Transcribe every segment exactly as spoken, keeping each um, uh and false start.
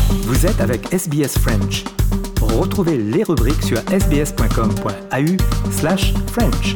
Vous êtes avec S B S French. Retrouvez les rubriques sur sbs.com.au slash French.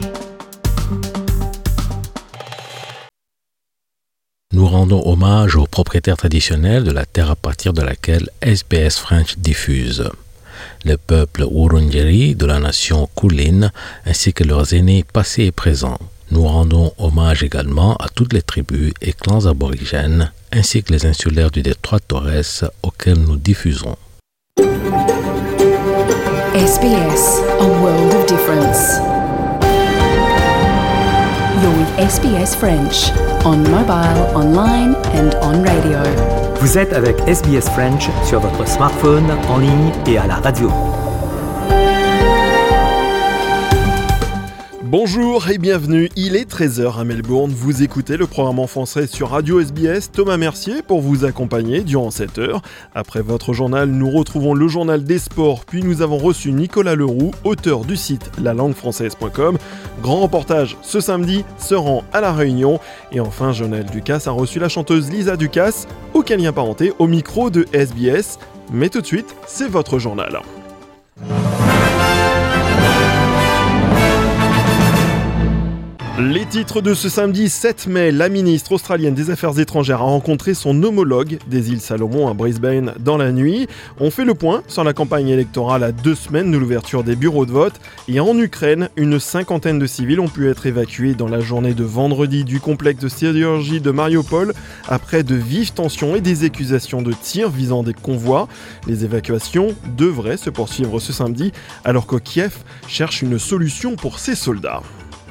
Nous rendons hommage aux propriétaires traditionnels de la terre à partir de laquelle S B S French diffuse. Le peuple Wurundjeri de la nation Kulin ainsi que leurs aînés passés et présents. Nous rendons hommage également à toutes les tribus et clans aborigènes ainsi que les insulaires du détroit de Torres auxquels nous diffusons. S B S, a world of difference. You're with S B S French, on mobile, online and on radio. Vous êtes avec S B S French sur votre smartphone, en ligne et à la radio. Bonjour et bienvenue, il est treize heures à Melbourne, vous écoutez le programme en français sur Radio S B S, Thomas Mercier pour vous accompagner durant cette heure. Après votre journal, nous retrouvons le journal des sports, puis nous avons reçu Nicolas Leroux, auteur du site la langue française point com. Grand reportage ce samedi se rend à La Réunion. Et enfin, Jonelle Ducasse a reçu la chanteuse Lisa Ducasse, aucun lien parenté, au micro de S B S. Mais tout de suite, c'est votre journal. Les titres de ce samedi sept mai, la ministre australienne des Affaires étrangères a rencontré son homologue des îles Salomon à Brisbane dans la nuit. On fait le point sur la campagne électorale à deux semaines de l'ouverture des bureaux de vote. Et en Ukraine, une cinquantaine de civils ont pu être évacués dans la journée de vendredi du complexe de sidérurgie de Mariupol après de vives tensions et des accusations de tirs visant des convois. Les évacuations devraient se poursuivre ce samedi alors que Kiev cherche une solution pour ses soldats.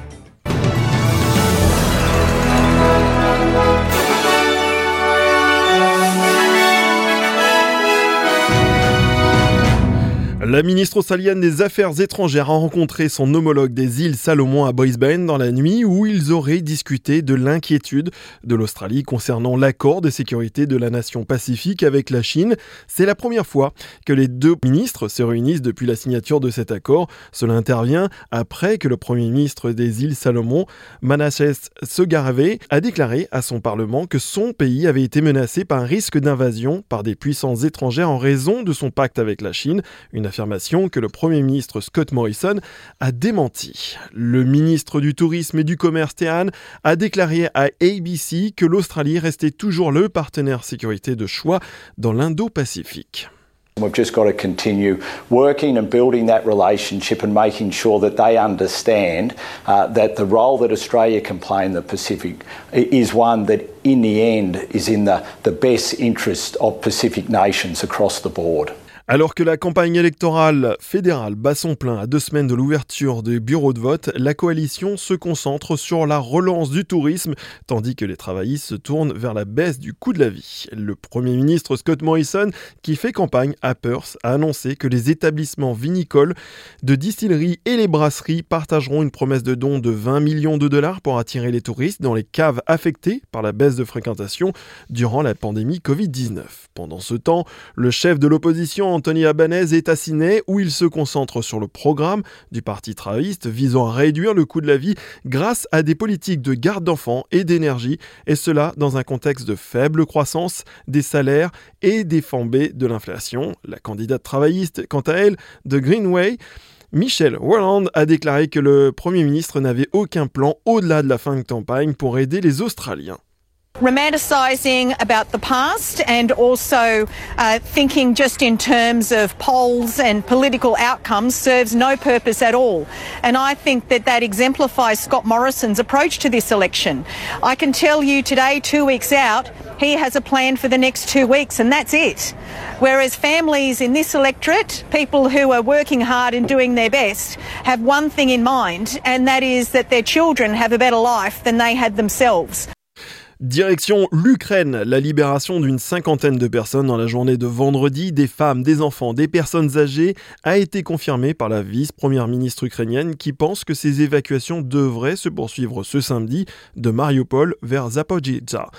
La ministre australienne des Affaires étrangères a rencontré son homologue des îles Salomon à Brisbane dans la nuit où ils auraient discuté de l'inquiétude de l'Australie concernant l'accord de sécurité de la nation Pacifique avec la Chine. C'est la première fois que les deux ministres se réunissent depuis la signature de cet accord. Cela intervient après que le premier ministre des îles Salomon, Manasseh Sogavare, a déclaré à son parlement que son pays avait été menacé par un risque d'invasion par des puissances étrangères en raison de son pacte avec la Chine. Une affirmation que le Premier ministre Scott Morrison a démenti. Le ministre du Tourisme et du Commerce Tehan a déclaré à A B C que l'Australie restait toujours le partenaire sécurité de choix dans l'Indo-Pacifique. We've just got to continue working and building that relationship and making sure that they understand uh, that the role that Australia can play in the Pacific is one that in the end is in the, the best interest of Pacific nations across the board. Alors que la campagne électorale fédérale bat son plein à deux semaines de l'ouverture des bureaux de vote, la coalition se concentre sur la relance du tourisme, tandis que les travaillistes se tournent vers la baisse du coût de la vie. Le Premier ministre Scott Morrison, qui fait campagne à Perth, a annoncé que les établissements vinicoles, de distilleries et les brasseries partageront une promesse de don de vingt millions de dollars pour attirer les touristes dans les caves affectées par la baisse de fréquentation durant la pandémie covid dix-neuf. Pendant ce temps, le chef de l'opposition Anthony Albanese est à Sydney où il se concentre sur le programme du Parti travailliste visant à réduire le coût de la vie grâce à des politiques de garde d'enfants et d'énergie, et cela dans un contexte de faible croissance des salaires et des flambées de l'inflation. La candidate travailliste, quant à elle, de Greenway, Michelle Warland, a déclaré que le Premier ministre n'avait aucun plan au-delà de la fin de campagne pour aider les Australiens. Romanticising about the past and also uh, thinking just in terms of polls and political outcomes serves no purpose at all. And I think that that exemplifies Scott Morrison's approach to this election. I can tell you today, two weeks out, he has a plan for the next two weeks and that's it. Whereas families in this electorate, people who are working hard and doing their best, have one thing in mind, and that is that their children have a better life than they had themselves. Direction l'Ukraine, la libération d'une cinquantaine de personnes dans la journée de vendredi, des femmes, des enfants, des personnes âgées, a été confirmée par la vice-première ministre ukrainienne qui pense que ces évacuations devraient se poursuivre ce samedi de Mariupol vers Zaporizhzhia.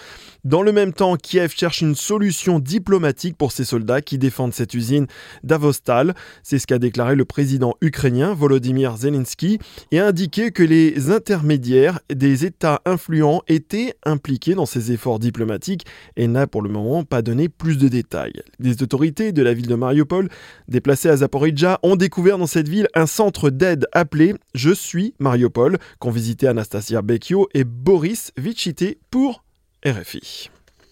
Dans le même temps, Kiev cherche une solution diplomatique pour ses soldats qui défendent cette usine d'Azovstal. C'est ce qu'a déclaré le président ukrainien Volodymyr Zelensky et a indiqué que les intermédiaires des États influents étaient impliqués dans ces efforts diplomatiques et n'a pour le moment pas donné plus de détails. Les autorités de la ville de Mariupol, déplacées à Zaporijjia, ont découvert dans cette ville un centre d'aide appelé « Je suis Mariupol » qu'ont visité Anastasia Bekio et Boris Vichité pour R F I.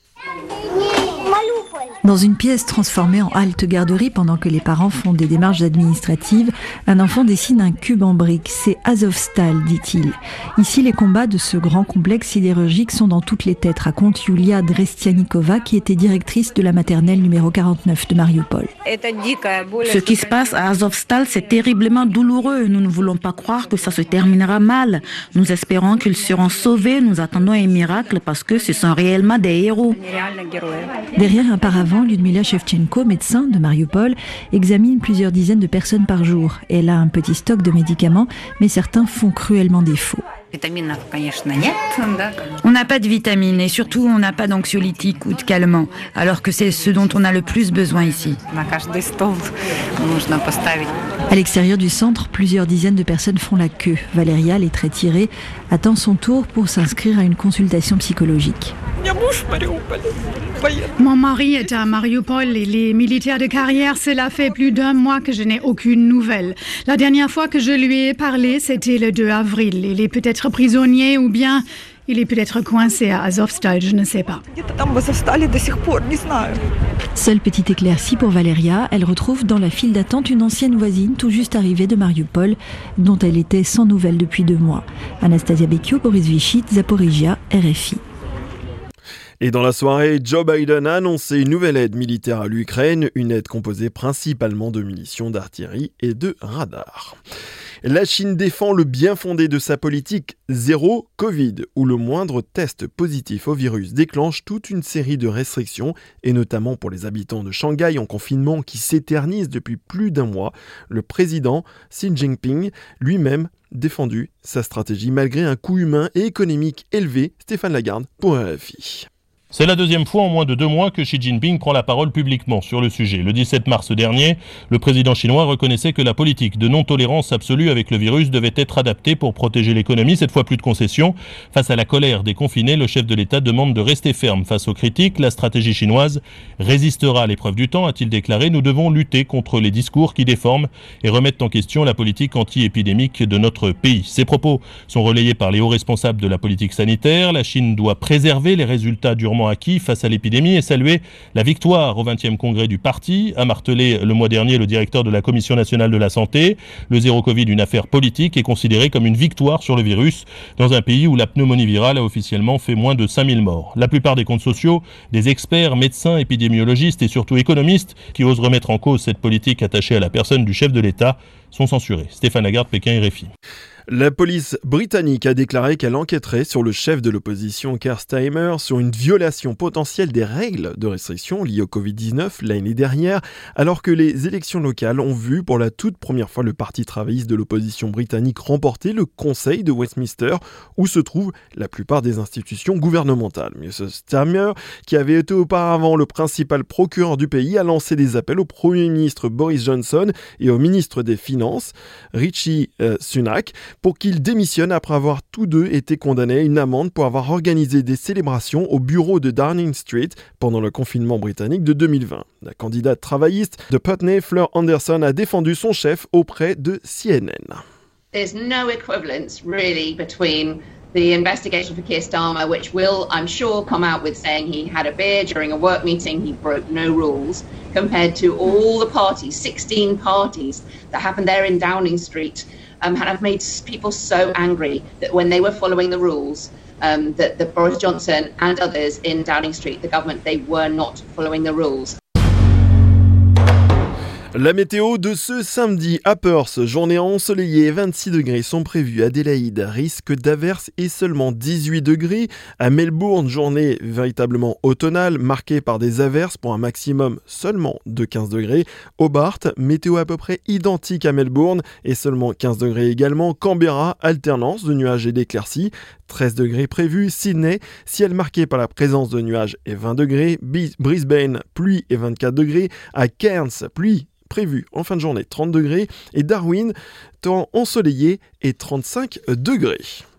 Dans une pièce transformée en halte garderie pendant que les parents font des démarches administratives, un enfant dessine un cube en briques. C'est Azovstal, dit-il. Ici, les combats de ce grand complexe sidérurgique sont dans toutes les têtes, raconte Yulia Drestianikova, qui était directrice de la maternelle numéro quarante-neuf de Mariupol. Ce qui se passe à Azovstal, c'est terriblement douloureux. Nous ne voulons pas croire que ça se terminera mal. Nous espérons qu'ils seront sauvés. Nous attendons un miracle parce que ce sont réellement des héros. Derrière un paravent, Lyudmila Shevchenko, médecin de Mariupol, examine plusieurs dizaines de personnes par jour. Elle a un petit stock de médicaments, mais certains font cruellement défaut. On n'a pas de vitamines et surtout on n'a pas d'anxiolytiques ou de calmants, alors que c'est ce dont on a le plus besoin ici. À l'extérieur du centre, plusieurs dizaines de personnes font la queue. Valéria, les traits tirés, attend son tour pour s'inscrire à une consultation psychologique. Mon mari est à Mariupol et les militaires de carrière, cela fait plus d'un mois que je n'ai aucune nouvelle. La dernière fois que je lui ai parlé, c'était le deux avril. Il est peut-être prisonnier ou bien il est peut-être coincé à Azovstal, je ne sais pas. Seule petite éclaircie pour Valéria, elle retrouve dans la file d'attente une ancienne voisine tout juste arrivée de Mariupol, dont elle était sans nouvelles depuis deux mois. Anastasia Bekio, Boris Vichit, Zaporijjia, R F I. Et dans la soirée, Joe Biden a annoncé une nouvelle aide militaire à l'Ukraine, une aide composée principalement de munitions d'artillerie et de radars. La Chine défend le bien fondé de sa politique zéro Covid, où le moindre test positif au virus déclenche toute une série de restrictions, et notamment pour les habitants de Shanghai en confinement qui s'éternisent depuis plus d'un mois. Le président Xi Jinping lui-même défendu sa stratégie malgré un coût humain et économique élevé. Stéphane Lagarde pour R F I. C'est la deuxième fois en moins de deux mois que Xi Jinping prend la parole publiquement sur le sujet. Le dix-sept mars dernier, le président chinois reconnaissait que la politique de non-tolérance absolue avec le virus devait être adaptée pour protéger l'économie. Cette fois, plus de concessions. Face à la colère des confinés, le chef de l'État demande de rester ferme face aux critiques. La stratégie chinoise résistera à l'épreuve du temps, a-t-il déclaré. Nous devons lutter contre les discours qui déforment et remettent en question la politique anti-épidémique de notre pays. Ces propos sont relayés par les hauts responsables de la politique sanitaire. La Chine doit préserver les résultats durement acquis face à l'épidémie et saluer la victoire au vingtième congrès du parti, a martelé le mois dernier le directeur de la Commission nationale de la santé. Le zéro Covid, une affaire politique, est considéré comme une victoire sur le virus dans un pays où la pneumonie virale a officiellement fait moins de cinq mille morts. La plupart des comptes sociaux, des experts, médecins, épidémiologistes et surtout économistes qui osent remettre en cause cette politique attachée à la personne du chef de l'État sont censurés. Stéphane Lagarde, Pékin, R F I. La police britannique a déclaré qu'elle enquêterait sur le chef de l'opposition Keir Starmer sur une violation potentielle des règles de restriction liées au covid dix-neuf l'année dernière, alors que les élections locales ont vu pour la toute première fois le parti travailliste de l'opposition britannique remporter le Conseil de Westminster, où se trouvent la plupart des institutions gouvernementales. Mais ce Starmer, qui avait été auparavant le principal procureur du pays, a lancé des appels au Premier ministre Boris Johnson et au ministre des Finances, Rishi euh, Sunak, pour qu'ils démissionnent après avoir tous deux été condamnés à une amende pour avoir organisé des célébrations au bureau de Downing Street pendant le confinement britannique de deux mille vingt. La candidate travailliste de Putney, Fleur Anderson, a défendu son chef auprès de C N N. There's no equivalence really between the investigation for Keir Starmer, which will, I'm sure, come out with saying he had a beer during a work meeting, he broke no rules, compared to all the parties, sixteen parties that happened there in Downing Street, um, and have made people so angry that when they were following the rules, um, that, that Boris Johnson and others in Downing Street, the government, they were not following the rules. La météo de ce samedi à Perth, journée ensoleillée, vingt-six degrés sont prévus. Adélaïde, risque d'averses et seulement dix-huit degrés. À Melbourne, journée véritablement automnale, marquée par des averses pour un maximum seulement de quinze degrés. Hobart, météo à peu près identique à Melbourne et seulement quinze degrés également. Canberra, alternance de nuages et d'éclaircies. treize degrés prévus. Sydney, ciel marqué par la présence de nuages et vingt degrés. Brisbane, pluie et vingt-quatre degrés. À Cairns, pluie prévue en fin de journée, trente degrés. Et Darwin, temps ensoleillé et trente-cinq degrés.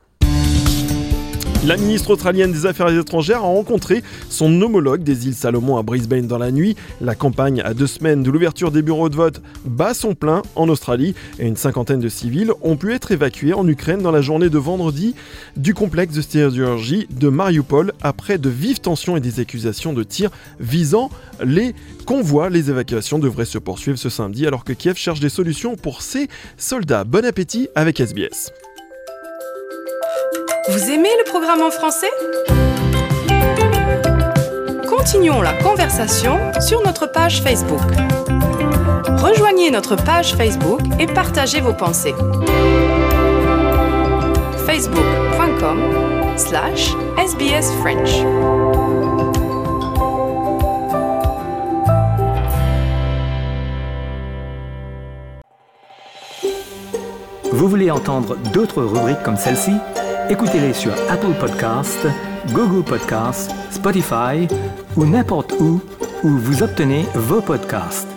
La ministre australienne des Affaires étrangères a rencontré son homologue des îles Salomon à Brisbane dans la nuit. La campagne à deux semaines de l'ouverture des bureaux de vote bat son plein en Australie et une cinquantaine de civils ont pu être évacués en Ukraine dans la journée de vendredi du complexe de sidérurgie de Mariupol après de vives tensions et des accusations de tirs visant les convois. Les évacuations devraient se poursuivre ce samedi alors que Kiev cherche des solutions pour ses soldats. Bon appétit avec S B S. Vous aimez le programme en français ? Continuons la conversation sur notre page Facebook. Rejoignez notre page Facebook et partagez vos pensées. facebook.com slash sbsfrench. Vous voulez entendre d'autres rubriques comme celle-ci ? Écoutez-les sur Apple Podcasts, Google Podcasts, Spotify ou n'importe où où vous obtenez vos podcasts.